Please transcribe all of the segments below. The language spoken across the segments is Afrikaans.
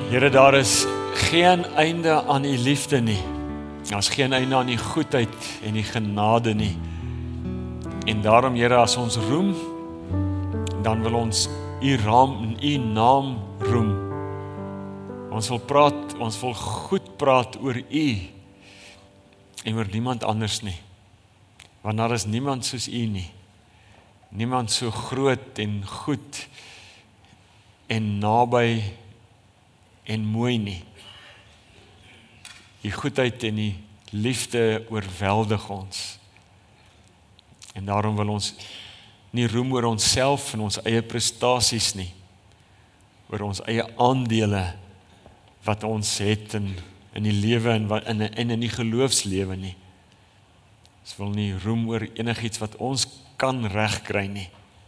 Here, daar is geen einde aan U liefde nie. Daar is geen einde aan U goedheid en U genade nie. En daarom, Here, as ons roem, dan wil ons U naam roem. Ons wil goed praat oor U en oor niemand anders nie. Want daar is niemand soos U nie. Niemand so groot en goed en naby en mooi nie. Die goedheid en die liefde oorweldig ons. En daarom wil ons nie roem oor onsself en ons eie prestasies nie, oor ons eie aandele wat ons het in die lewe en in die geloofslewe nie. Ons wil nie roem oor enigiets wat ons kan regkry nie.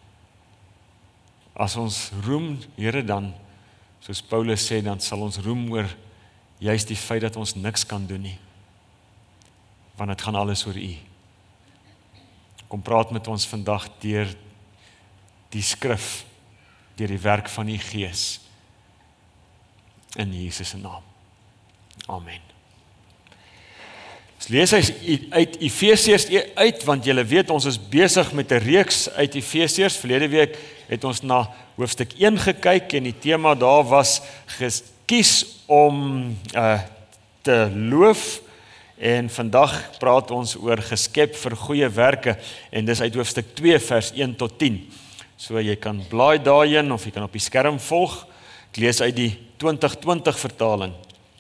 As ons roem, Here, dan soos Paulus sê, dan sal ons roem oor juist die feit dat ons niks kan doen nie. Want dit gaan alles oor U. Kom praat met ons vandag deur die skrif, deur die werk van U Gees. In Jesus se naam. Amen. Ons lees uit Efesiërs uit, want julle weet, ons is besig met 'n reeks uit Efesiërs. Verlede week het ons na hoofstuk 1 gekyk en die tema daar was gekies om te loof, en vandag praat ons oor geskep vir goeie werke, en dis uit hoofstuk 2 vers 1 tot 10. So jy kan blaai daarin of jy kan op die skerm volg. Ek lees uit die 2020 vertaling.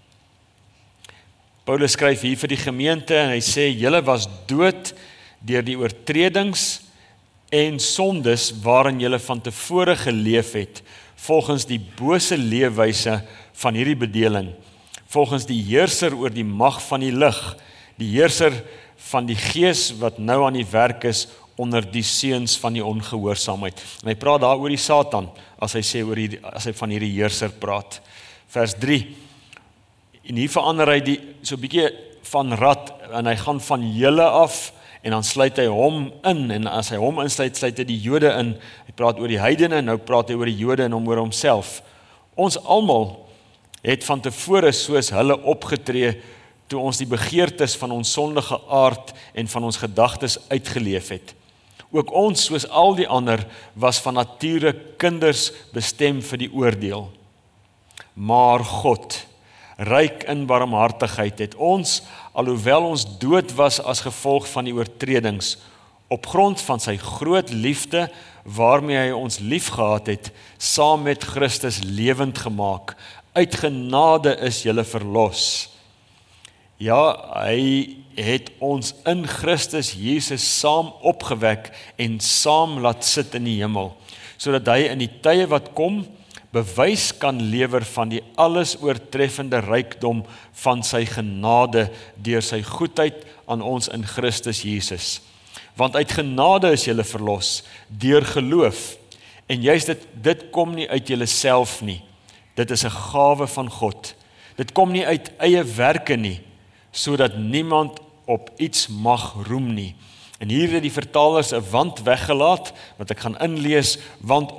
Paulus skryf hier vir die gemeente en hy sê, julle was dood deur die oortredings en sondes waarin julle van tevore geleef het, volgens die bose leefwyse van hierdie bedeling, volgens die heerser oor die mag van die lig, die heerser van die gees wat nou aan die werk is onder die seuns van die ongehoorsaamheid. En hy praat daar oor die Satan, as hy sê as hy van hierdie heerser praat. Vers 3. En hier verander hy so 'n bietjie van rad, en hy gaan van julle af, en dan sluit hy hom in, en as hy hom insluit, sluit hy die Jode in. Hy praat oor die heidene, en nou praat hy oor die Jode en oor homself. Ons almal het van tevore soos hulle opgetree, toe ons die begeertes van ons sondige aard en van ons gedagtes uitgeleef het. Ook ons, soos al die ander, was van nature kinders bestem vir die oordeel. Maar God, ryk in barmhartigheid, het ons, alhoewel ons dood was as gevolg van die oortredings, op grond van sy groot liefde, waarmee hy ons liefgehad het, saam met Christus lewend gemaak. Uit genade is julle verlos. Ja, hy het ons in Christus Jesus saam opgewek en saam laat sit in die hemel, sodat hy in die tye wat kom, bewys kan lewer van die alles oortreffende rykdom van sy genade deur sy goedheid aan ons in Christus Jesus. Want uit genade is julle verlos deur geloof. En juist dit kom nie uit julle self nie. Dit is 'n gawe van God. Dit kom nie uit eie werke nie, sodat niemand op iets mag roem nie. En hier het die vertalers 'n want weggelaat, wat ek gaan inlees, want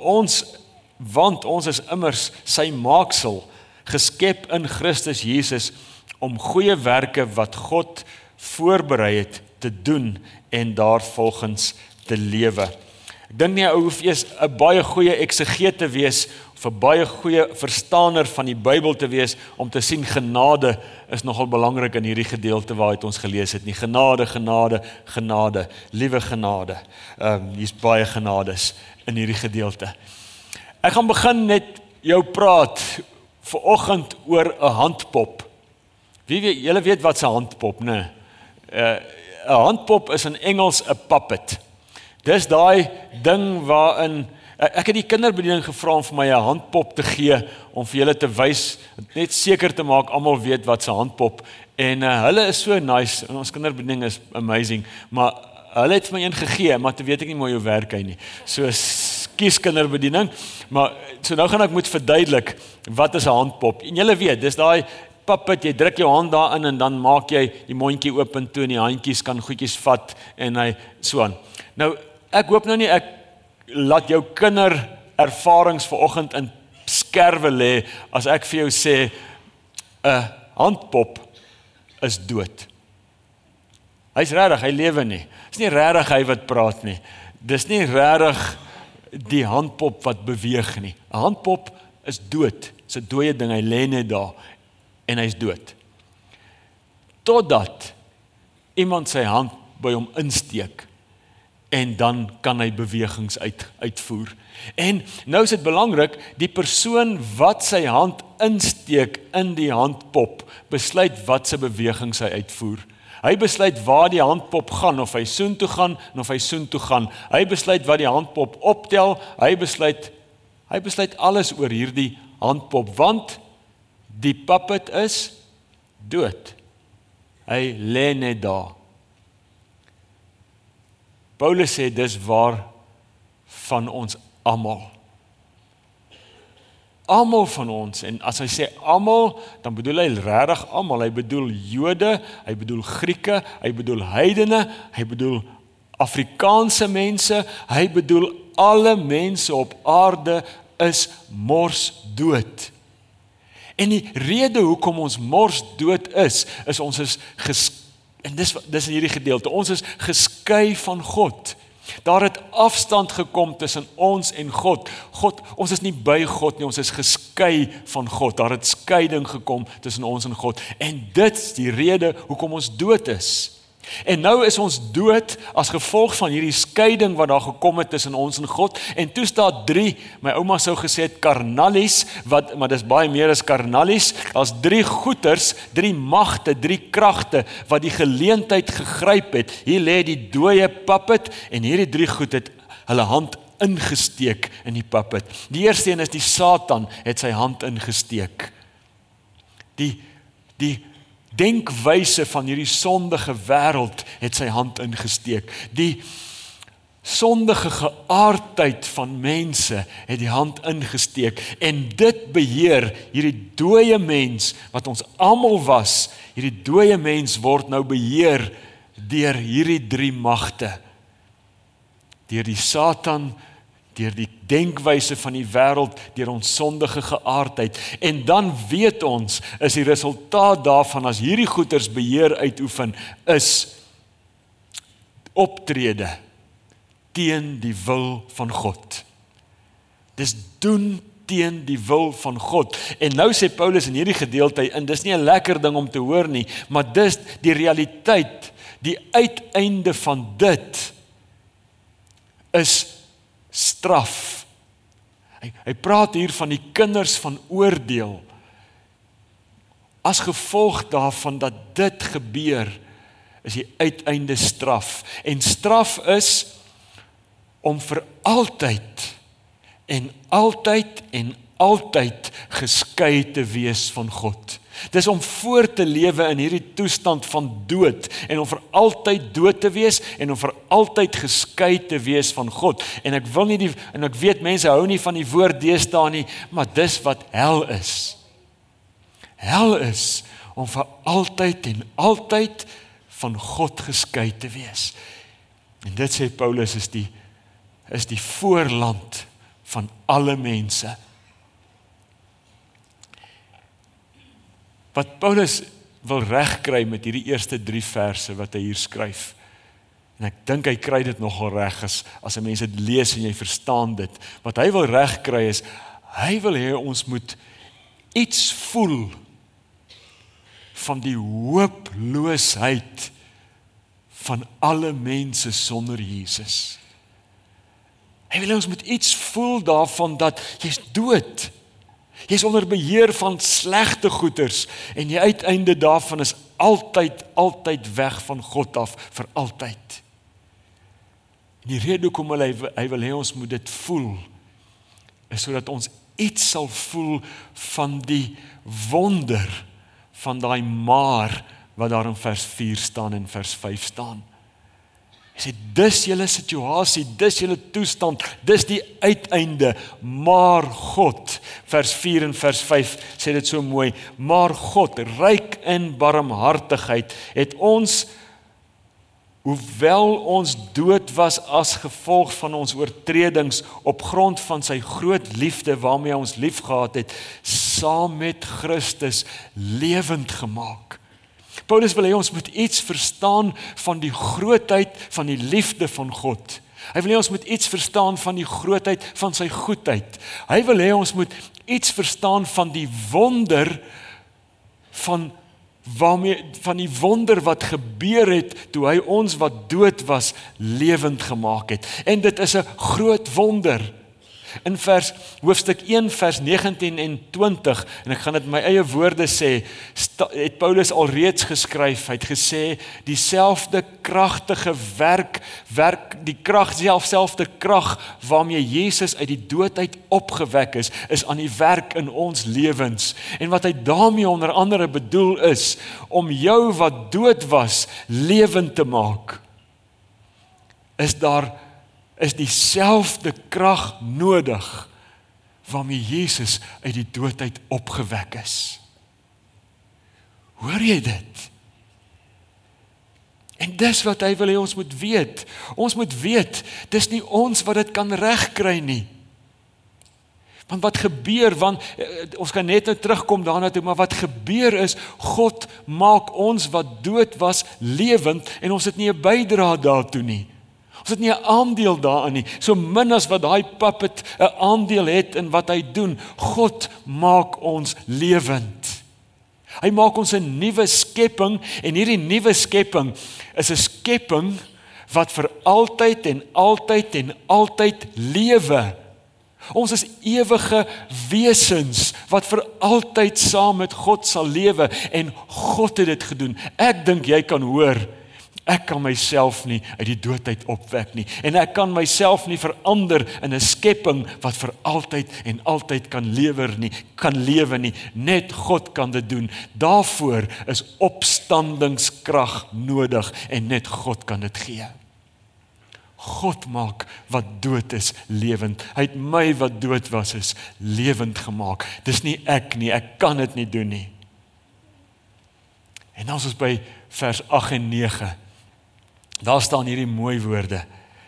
ons is immers sy maaksel, geskep in Christus Jesus, om goeie werke wat God voorberei het te doen en daarvolgens te lewe. Ek dink nie, ou hoef eers 'n baie goeie eksegeet te wees, of 'n baie goeie verstaaner van die Bybel te wees, om te sien genade is nogal belangrik in hierdie gedeelte waar het ons gelees het nie. Genade, genade, genade, liewe genade. Hier's baie genades in hierdie gedeelte. Ek gaan begin net jou praat vanoggend oor 'n handpop. Julle weet wat 'n handpop, né? 'n handpop is in Engels 'n puppet. Dis daai ding waarin ek het die kinderbediening gevra om vir my 'n handpop te gee om vir julle te wys, net seker te maak almal weet wat 'n handpop, en hulle is so nice, en ons kinderbediening is amazing, maar hulle het vir my een gegee, maar te weet ek nie mooi hoe werk hy nie. So kies kinderbediening, maar so nou gaan ek moet verduidelik wat is 'n handpop. En julle weet, dis daai puppet, jy druk jou hand daarin en dan maak jy die mondjie oop en toe en die handjies kan goedjies vat en hy so aan. Nou ek hoop nou nie ek laat jou kinderervarings vanoggend in skerwe lê as ek vir jou sê 'n handpop is dood. Hy's regtig, hy lewe nie. Dis nie regtig hy wat praat nie. Dis nie regtig die handpop wat beweeg nie. 'n Handpop is dood. Dis 'n dooie ding, hy lê net daar en hy's dood. Totdat iemand sy hand by hom insteek en dan kan hy bewegings uitvoer. En nou is dit belangrik, die persoon wat sy hand insteek in die handpop, besluit wat se bewegings hy uitvoer. Hy besluit waar die handpop gaan, of hy soontoe gaan en of hy soontoe gaan. Hy besluit wat die handpop optel, hy besluit alles oor hierdie handpop, want die puppet is dood. Hy lê net daar. Paulus sê dis waar van ons almal. Almal van ons, en as hy sê almal, dan bedoel hy regtig almal. Hy bedoel Jode, hy bedoel Grieke, hy bedoel heidene, hy bedoel Afrikaanse mense, hy bedoel alle mense op aarde is mors dood. En die rede hoekom ons mors dood is ons is en dis in hierdie gedeelte, ons is geskei van God. Daar het afstand gekom tussen ons en God. Ons is nie by God nie, ons is geskei van God. Daar het skeiding gekom tussen ons en God. En dit is die rede hoekom ons dood is. En nou is ons dood as gevolg van hierdie skeiding wat daar gekom het tussen ons en God. En toe staan 3, my ouma sou gesê het karnalies, maar dis baie meer as karnalies, as 3 goeters, 3 magte, 3 kragte, wat die geleentheid gegryp het. Hier lê die dooie puppet, en hierdie 3 goed het hulle hand ingesteek in die puppet. Die eerste een is die Satan, het sy hand ingesteek. Die denkwyse van hierdie sondige wêreld het sy hand ingesteek. Die sondige geaardheid van mense het die hand ingesteek. En dit beheer hierdie dooie mens wat ons almal was. Hierdie dooie mens word nou beheer deur hierdie 3 magte. Deur die Satan, deur die denkwyse van die wêreld, deur ons sondige geaardheid. En dan weet ons, is die resultaat daarvan, as hierdie goeters beheer uitoefen, is optrede teen die wil van God. Dis doen teen die wil van God. En nou sê Paulus in hierdie gedeelte, en dis nie 'n lekker ding om te hoor nie, maar dis die realiteit, die uiteinde van dit is straf. Hy praat hier van die kinders van oordeel. As gevolg daarvan dat dit gebeur, is die uiteinde straf. En straf is om vir altyd en altyd geskei te wees van God. Dis om voort te lewe in hierdie toestand van dood en om vir altyd dood te wees en om vir altyd geskei te wees van God. En ek weet mense hou nie van die woord deesdae nie, maar dis wat hel is. Hel is om vir altyd en altyd van God geskei te wees. En dit sê Paulus is die voorland van alle mense. Wat Paulus wil regkry met hierdie eerste 3 verse wat hy hier skryf, en ek dink hy kry dit nogal reg as 'n mens dit lees en jy verstaan dit, wat hy wil regkry is, hy wil hê ons moet iets voel van die hooploosheid van alle mense sonder Jesus. Hy wil hê ons moet iets voel daarvan dat jy's dood. Jy's onder beheer van slegte goeders en die uiteinde daarvan is altyd weg van God af vir altyd. En die rede hoekom hy wil hê ons moet dit voel is sodat ons iets sal voel van die wonder van daai maar wat daar in vers 4 staan en vers 5 staan. Hy sê, dis julle situasie, dis julle toestand, dis die uiteinde, maar God, vers 4 en vers 5 sê dit so mooi, maar God, ryk in barmhartigheid, het ons hoewel ons dood was as gevolg van ons oortredings op grond van sy groot liefde waarmee hy ons liefgehad het, saam met Christus lewend gemaak. Paulus wil hê ons moet iets verstaan van die grootheid van die liefde van God. Hy wil hê ons moet iets verstaan van die grootheid van sy goedheid. Hy wil hê ons moet iets verstaan van die wonder van die wonder wat gebeur het toe hy ons wat dood was lewend gemaak het. En dit is 'n groot wonder. In hoofstuk 1 vers 19 en 20, en ek gaan dit my eie woorde sê, het Paulus alreeds geskryf, hy het gesê, dieselfde kragtige werk, selfde krag waarmee Jesus uit die dood uit opgewek is aan die werk in ons lewens. En wat hy daarmee onder andere bedoel is, om jou wat dood was, lewend te maak, is dieselfde krag nodig waarmee Jesus uit die dood uit opgewek is. Hoor jy dit? En dis wat hy wil hê ons moet weet. Ons moet weet, dis nie ons wat dit kan regkry nie. Want wat gebeur, ons kan net nou terugkom daarna toe, maar wat gebeur is, God maak ons wat dood was lewend en ons het nie 'n bydrae daartoe nie. Ons het nie 'n aandeel daarin nie, so min as wat daai puppet 'n aandeel het in wat hy doen. God maak ons lewend. Hy maak ons 'n nuwe skepping, en hierdie nuwe skepping is 'n skepping wat vir altyd en altyd en altyd lewe. Ons is ewige wesens wat vir altyd saam met God sal lewe, en God het dit gedoen. Ek dink jy kan hoor, ek kan myself nie uit die dood uit opwek nie, en ek kan myself nie verander in 'n skepping wat vir altyd en altyd kan lewe nie. Net God kan dit doen. Daarvoor is opstandingskrag nodig, en net God kan dit gee. God maak wat dood is lewend. Hy het my wat dood was is lewend gemaak. Dis nie ek nie, ek kan dit nie doen nie. En dan is ons by vers 8 en 9. Daar staan hierdie mooi woorde.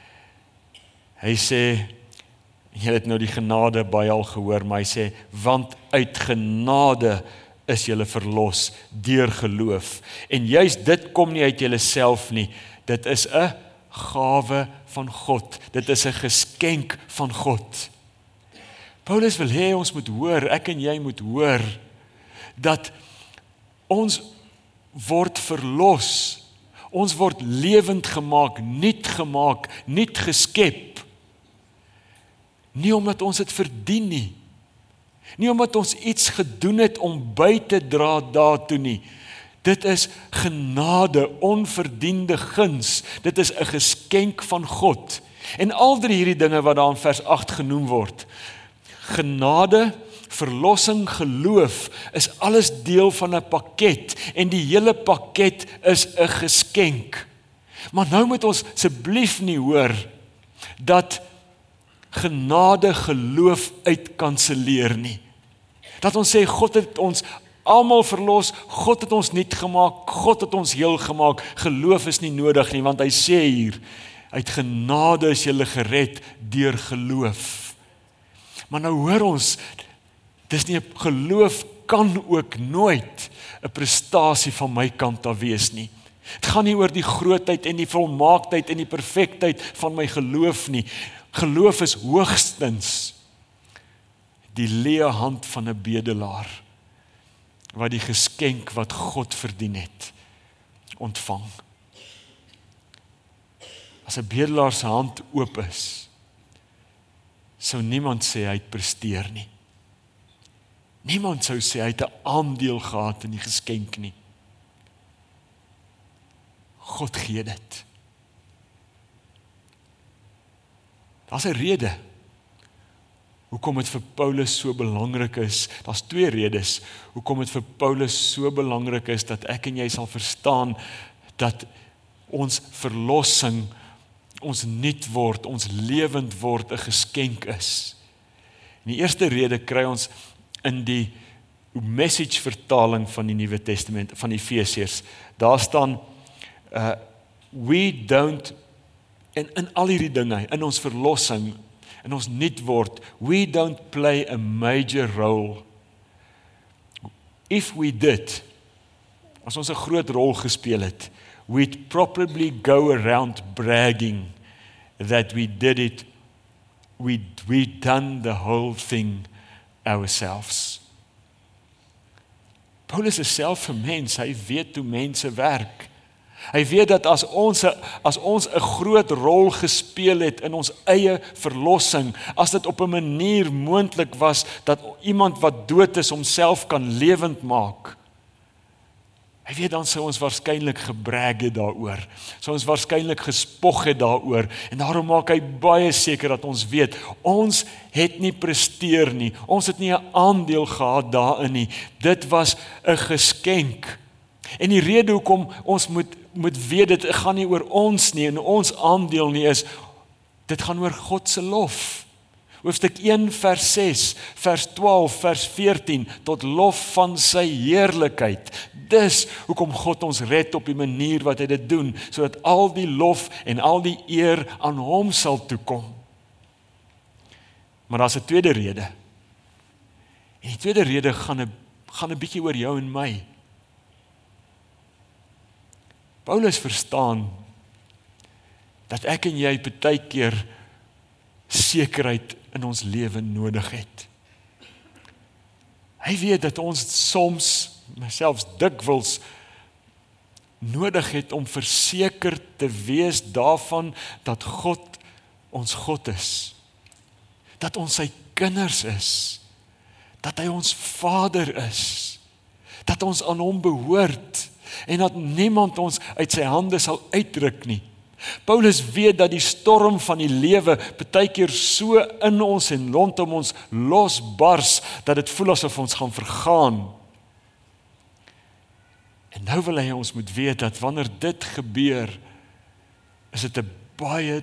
Hy sê, jy het nou die genade baie al gehoor, maar hy sê, want uit genade is julle verlos deur geloof. En juist dit kom nie uit julle self nie. Dit is 'n gawe van God. Dit is 'n geskenk van God. Paulus wil hê ons moet hoor, ek en jy moet hoor, dat ons word verlos. Ons word lewend gemaak, nuut geskep. Nie omdat ons dit verdien nie. Nie omdat ons iets gedoen het om by te dra daartoe nie. Dit is genade, onverdiende guns. Dit is 'n geskenk van God. En al drie hierdie dinge wat daar in vers 8 genoem word, genade, verlossing, geloof, is alles deel van 'n pakket, en die hele pakket is 'n geskenk. Maar nou moet ons asseblief nie hoor dat genade geloof uitkanselleer nie. Dat ons sê God het ons almal verlos, God het ons nuut gemaak, God het ons heel gemaak, geloof is nie nodig nie, want hy sê hier, uit genade is julle gered deur geloof. Maar nou hoor ons, dis nie, geloof kan ook nooit 'n prestasie van my kant af wees nie. Het gaan nie oor die grootheid en die volmaaktheid en die perfektheid van my geloof nie. Geloof is hoogstens die leë hand van 'n bedelaar, wat die geskenk wat God verdien het, ontvang. As 'n bedelaar se hand oop is, sou niemand sê hy het presteer nie. Niemand sou sê hy het 'n aandeel gehad in die geskenk nie. God gee dit. Daar's 'n rede hoekom dit vir Paulus so belangrik is. Daar's twee redes hoekom dit vir Paulus so belangrik is dat ek en jy sal verstaan dat ons verlossing, ons nuut word, ons lewend word 'n geskenk is. En die eerste rede kry ons in die Message vertaling van die Nuwe Testament van Efesiërs. Daar staan we don't, en in al hierdie dinge, in ons verlossing, in ons nuut word, we don't play a major role. If we did, as ons 'n groot rol gespeel het, we'd probably go around bragging that we did it, we'd done the whole thing ourselves. Paulus is self 'n mens, hy weet hoe mense werk. Hy weet dat as ons 'n groot rol gespeel het in ons eie verlossing, as dit op 'n manier moontlik was dat iemand wat dood is homself kan lewend maak, hy weet dan sou ons waarskynlik gebrag het daaroor, sou ons waarskynlik gespog het daaroor, en daarom maak hy baie seker dat ons weet, ons het nie presteer nie, ons het nie 'n aandeel gehad daarin nie, dit was 'n geskenk. En die rede hoekom ons moet weet, dit gaan nie oor ons nie, en ons aandeel nie is, dit gaan oor God se lof. Hoofstuk 1 vers 6, vers 12, vers 14, tot lof van sy heerlikheid. Dis hoekom God ons red op die manier wat hy dit doen, sodat al die lof en al die eer aan hom sal toekom. Maar daar's 'n tweede rede. En die tweede rede gaan 'n bietjie oor jou en my. Paulus verstaan dat ek en jy baie keer sekerheid in ons lewe nodig het. Hy weet dat ons soms, selfs dikwels, nodig het om verseker te wees daarvan dat God ons God is. Dat ons sy kinders is. Dat hy ons Vader is. Dat ons aan hom behoort. En dat niemand ons uit sy hande sal uitruk nie. Paulus weet dat die storm van die lewe baie keer so in ons en rondom ons losbars, dat dit voel asof ons gaan vergaan. En nou wil hy ons moet weet dat wanneer dit gebeur, is dit 'n baie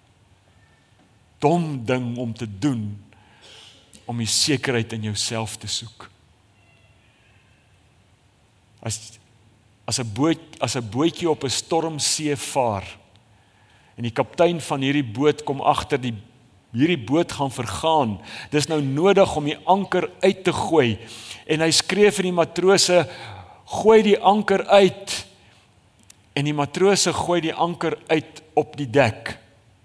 dom ding om te doen, om die sekerheid in jouself te soek. As 'n bootjie op 'n stormsee vaar, en die kaptein van hierdie boot kom agter, hierdie boot gaan vergaan, dis nou nodig om die anker uit te gooi, en hy skree vir die matrose, gooi die anker uit, en die matrose gooi die anker uit op die dek,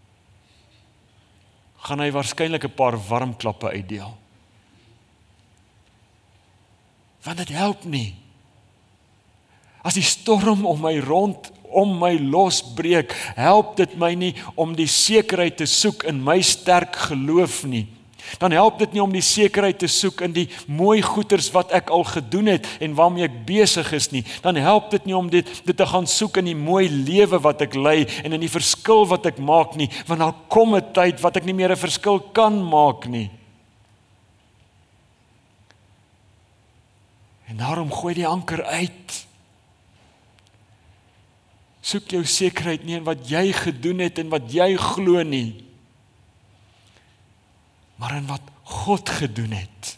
gaan hy waarskynlik 'n paar warm klappe uitdeel. Want dit help nie. As die storm om my losbreek, help dit my nie om die sekerheid te soek in my sterk geloof nie. Dan help dit nie om die sekerheid te soek in die mooi goeders wat ek al gedoen het en waarmee ek besig is nie. Dan help dit nie om dit te gaan soek in die mooi lewe wat ek lei en in die verskil wat ek maak nie, want daar kom 'n tyd wat ek nie meer 'n verskil kan maak nie. En daarom gooi die anker uit. Soek jou sekerheid nie in wat jy gedoen het en wat jy glo nie, maar in wat God gedoen het.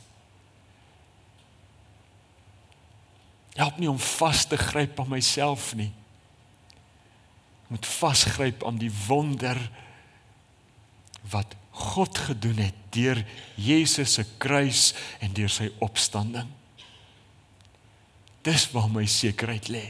Help nie om vas te gryp aan myself nie. Ek moet vasgryp aan die wonder wat God gedoen het deur Jesus se kruis en deur sy opstanding. Dis waar my sekerheid lê.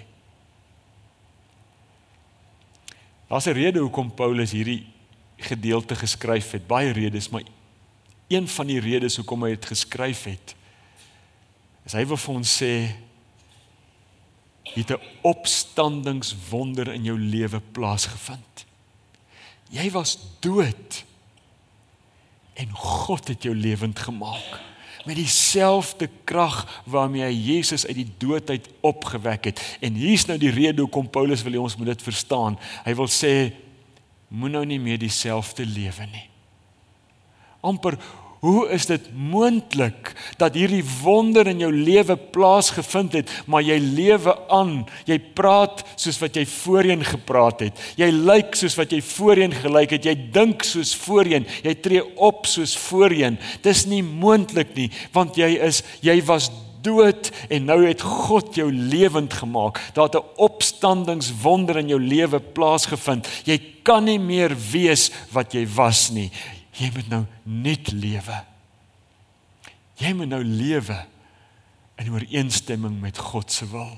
Daar's 'n rede hoekom Paulus hierdie gedeelte geskryf het. Baie redes, maar een van die redes hoekom hy dit geskryf het, is hy wil vir ons sê, het 'n opstandingswonder in jou lewe plaasgevind. Jy was dood en God het jou lewend gemaak. Met dieselfde krag waarmee hy Jesus uit die dood uit opgewek het. En hier's nou die rede hoekom Paulus wil hê ons moet dit verstaan. Hy wil sê, moet nou nie meer dieselfde lewe nie. Amper, hoe is dit moontlik dat hierdie wonder in jou lewe plaasgevind het, maar jy lewe aan, jy praat soos wat jy voorheen gepraat het, jy lyk soos wat jy voorheen gelyk het, jy dink soos voorheen, jy tree op soos voorheen. Dis nie moontlik nie, want jy was dood en nou het God jou lewend gemaak. Daar het 'n opstandingswonder in jou lewe plaasgevind. Jy kan nie meer wees wat jy was nie. Jy moet nou nuut lewe. Jy moet nou lewe in ooreenstemming met God se wil.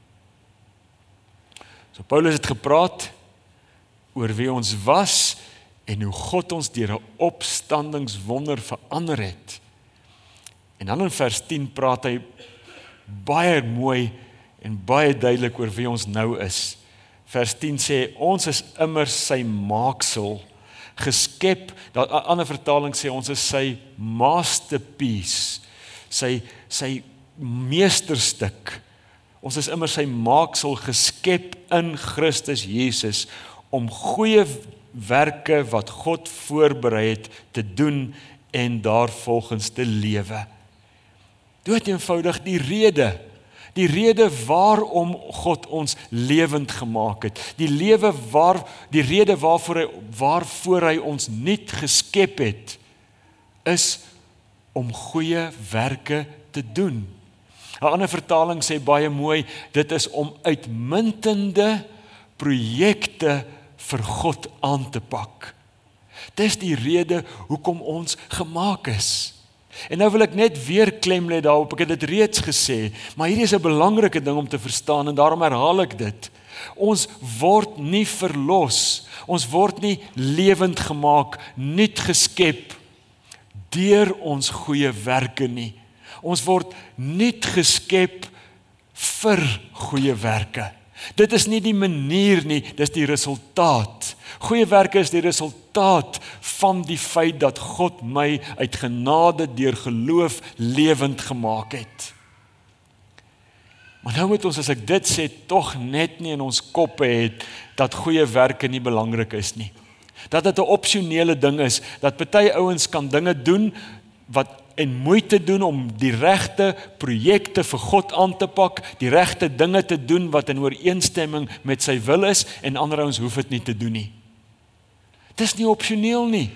So Paulus het gepraat oor wie ons was en hoe God ons deur 'n opstandingswonder verander het. En dan in vers 10 praat hy baie mooi en baie duidelik oor wie ons nou is. Vers 10 sê, ons is immers sy maaksel, geskep, dat 'n ander vertaling sê, ons is sy masterpiece, sy meesterstuk. Ons is immers sy maaksel, geskep in Christus Jesus, om goeie werke wat God voorberei het te doen en daarvolgens te lewe. Dood eenvoudig die rede waarom God ons lewend gemaak het, die rede waarvoor hy ons nuut geskep het, is om goeie werke te doen. 'n ander vertaling sê baie mooi, dit is om uitmuntende projekte vir God aan te pak. Dis die rede hoekom ons gemaak is. En nou wil ek net weer klem lê daarop, ek het dit reeds gesê, maar hierdie is 'n belangrike ding om te verstaan en daarom herhaal ek dit. Ons word nie verlos, ons word nie lewend gemaak, nuut geskep deur ons goeie werke nie. Ons word nuut geskep vir goeie werke. Dit is nie die manier nie, dis die resultaat. Goeie werke is die resultaat van die feit dat God my uit genade deur geloof lewend gemaak het. Maar nou moet ons, as ek dit sê, tog net nie in ons koppe het dat goeie werke nie belangrik is nie. Dat dit 'n opsionele ding is, dat party ouens kan dinge doen en moeite doen om die regte projekte vir God aan te pak, die regte dinge te doen wat in ooreenstemming met sy wil is, en ander ouens hoef dit nie te doen nie. Dis nie opsioneel nie.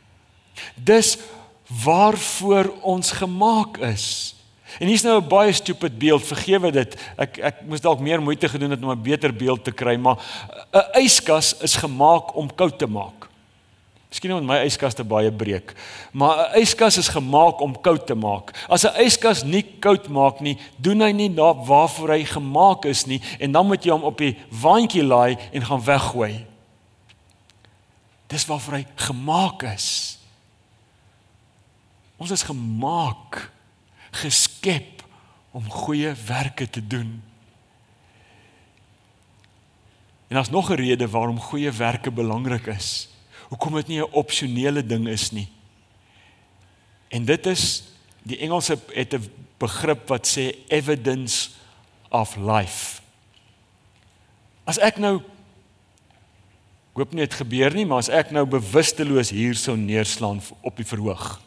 Dis waarvoor ons gemaak is. En hier's nou 'n baie stupid beeld, vergewe dit. Ek moes dalk meer moeite gedoen het om 'n beter beeld te kry, maar 'n yskas is gemaak om koud te maak. Miskien moet my yskas te baie breek, maar 'n yskas is gemaak om koud te maak. As 'n yskas nie koud maak nie, doen hy nie waarvoor hy gemaak is nie, en dan moet jy hom op die waantjie laai en gaan weggooi. Dis waarvoor hy gemaak is. Ons is gemaak, geskep om goeie werke te doen. En daar's nog 'n rede waarom goeie werke belangrik is. Hoekom dit nie 'n opsionele ding is nie. En dit is, die Engelse het 'n begrip wat sê evidence of life. As ek nou, ek hoop nie het gebeur nie, maar as ek nou bewusteloos hier sou neerslaan op die verhoog,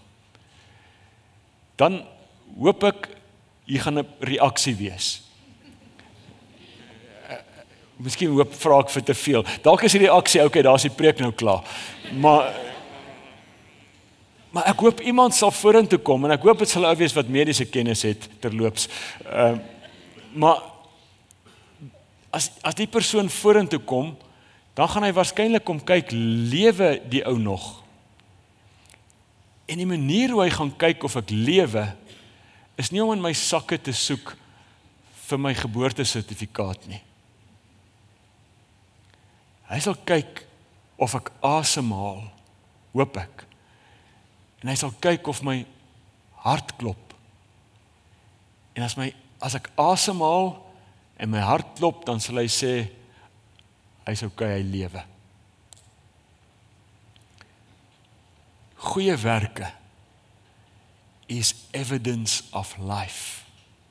dan hoop ek, hier gaan 'n reaksie wees. Miskien vra ek vir te veel. Dalk is die reaksie, okay, daar is die preek nou klaar. Maar ek hoop iemand sal vorentoe kom, en ek hoop dit sal ou wees wat mediese kennis het terloops. Maar as die persoon vorentoe kom, dan gaan hy waarskynlik kom kyk, lewe die ou nog? En die manier hoe hy gaan kyk of ek lewe, is nie om in my sakke te soek vir my geboortesertifikaat nie. Hy sal kyk of ek asemhaal, hoop ek. En hy sal kyk of my hart klop. En as ek asemhaal en my hart klop, dan sal hy sê, hy's okay, hy lewe. Goeie werke is evidence of life.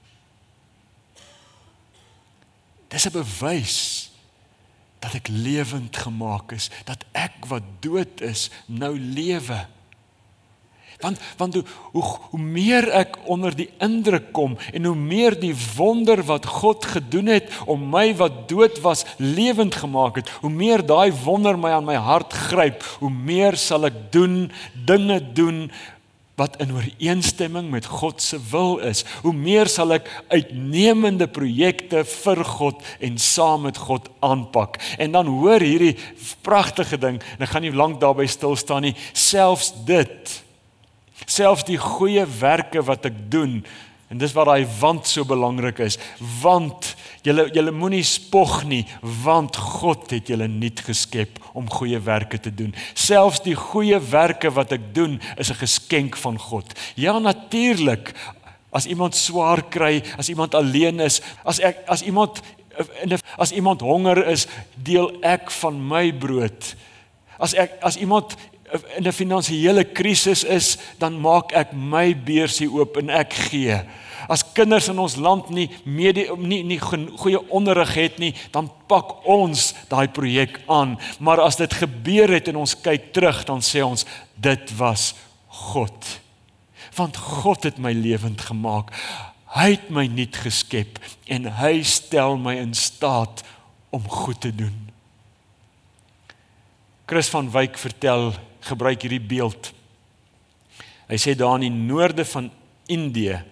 Dis 'n bewys dat ek lewend gemaak is, dat ek wat dood is, nou lewe. Want hoe meer ek onder die indruk kom, en hoe meer die wonder wat God gedoen het, om my wat dood was, lewend gemaak het, hoe meer daai wonder my aan my hart gryp, hoe meer sal ek dinge doen, wat in ooreenstemming met God se wil is, hoe meer sal ek uitnemende projekte vir God en saam met God aanpak. En dan hoor hierdie pragtige ding, en ek gaan nie lank daarby stil staan nie, selfs dit, selfs die goeie werke wat ek doen, en dis waar daai want so belangrik is, want julle moenie spog nie, want God het julle nuut geskep om goeie werke te doen. Selfs die goeie werke wat ek doen, is 'n geskenk van God. Ja, natuurlik, as iemand swaar kry, as iemand alleen is, as iemand honger is, deel ek van my brood. As iemand in 'n finansiële krisis is, dan maak ek my beursie oop en ek gee. As kinders in ons land nie goeie onderrig het nie, dan pak ons daai projek aan. Maar as dit gebeur het en ons kyk terug, dan sê ons, dit was God. Want God het my lewend gemaak. Hy het my nuut geskep en hy stel my in staat om goed te doen. Chris van Wyk gebruik hierdie beeld. Hy sê daar in die noorde van Indië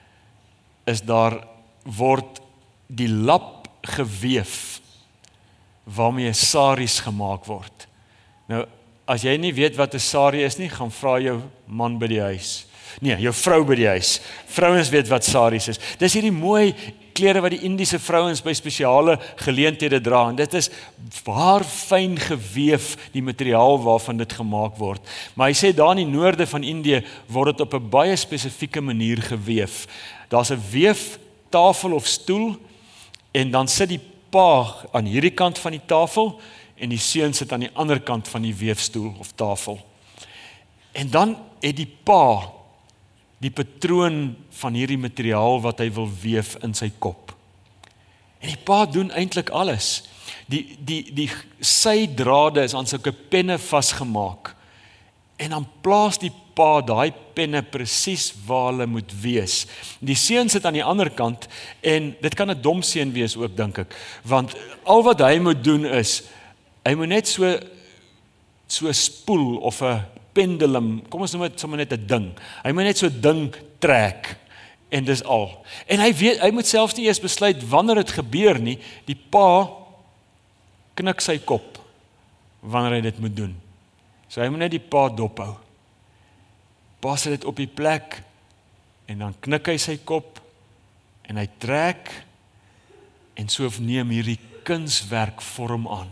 word die lap geweef waarmee saris gemaak word. Nou, as jy nie weet wat 'n sari is nie, gaan vra jou man by die huis. Nee, jou vrou by die huis. Vrouens weet wat saris is. Dis hierdie mooi klere wat die Indiese vrouens by spesiale geleenthede dra, en dit is waar fyn geweef die materiaal waarvan dit gemaak word. Maar hy sê daar in die noorde van Indië word dit op 'n baie spesifieke manier geweef. Daar's 'n weeftafel of stoel, en dan sit die pa aan hierdie kant van die tafel, en die seun sit aan die ander kant van die weefstoel of tafel. En dan het die pa die patroon van hierdie materiaal wat hy wil weef in sy kop. En die pa doen eintlik alles. Die sydrade is aan sulke penne vasgemaak. En dan plaas die pa daai penne presies waar hulle moet wees. Die seun sit aan die ander kant, en dit kan 'n dom seun wees ook, dink ek, want al wat hy moet doen is, hy moet net so spoel of 'n pendulum, kom ons noem dit sommer net 'n ding. Hy moet net so 'n ding trek, en dis al. En hy moet selfs nie eers besluit wanneer dit gebeur nie. Die pa knik sy kop wanneer hy dit moet doen. So hy moet net die pa dophou. Pa sit dit op die plek, en dan knik hy sy kop, en hy trek, en so neem hierdie kunswerk vorm aan.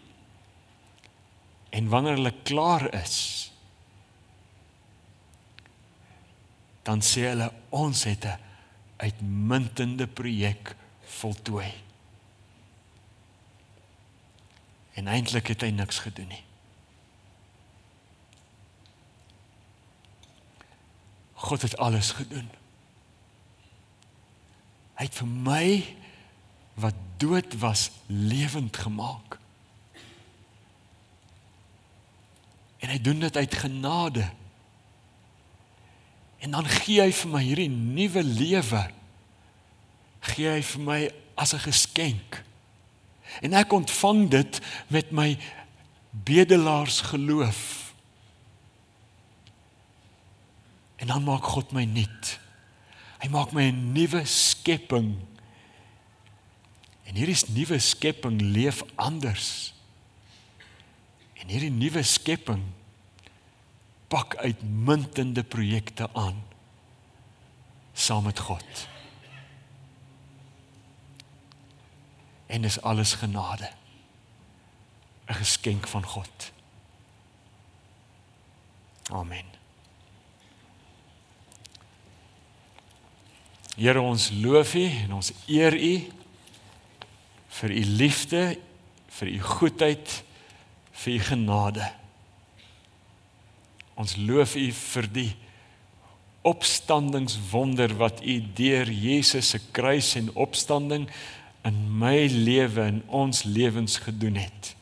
En wanneer hulle klaar is, dan sê hulle, ons het 'n uitmuntende projek voltooi. En eintlik het hy niks gedoen nie. God het alles gedoen. Hy het vir my, wat dood was, lewend gemaak. En hy doen dit uit genade. En dan gee hy vir my hierdie nuwe lewe. Gee hy vir my as 'n geskenk. En ek ontvang dit met my bedelaars geloof. En dan maak God my nuut. Hy maak my 'n nuwe skepping. En hierdie nuwe skepping leef anders. En hierdie nuwe skepping pak uitmuntende projekte aan saam met God. En dis alles genade. 'n geskenk van God. Amen. Here, ons loof U en ons eer U vir U liefde, vir U goedheid, vir U genade. Ons loof U vir die opstandingswonder wat U deur Jesus se kruis en opstanding in my lewe en ons lewens gedoen het.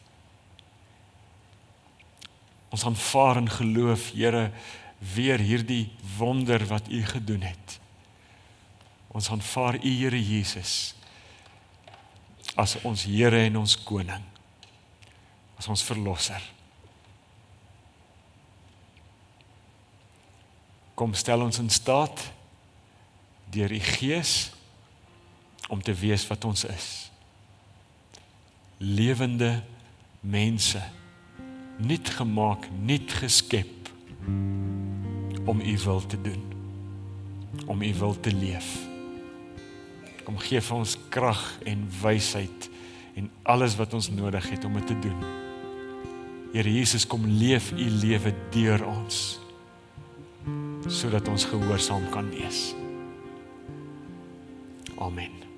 Ons aanvaar in geloof, Here, weer hierdie wonder wat U gedoen het. Ons aanvaar U, Here Jesus, as ons Here en ons Koning, as ons Verlosser. Kom stel ons in staat deur U Gees om te wees wat ons is. Lewende mense, nuut gemaak, nuut geskep om U wil te doen, om U wil te leef. Kom gee vir ons krag en wysheid en alles wat ons nodig het om dit te doen. Here Jesus, kom leef U lewe deur ons, sodat ons gehoorsaam kan wees. Amen.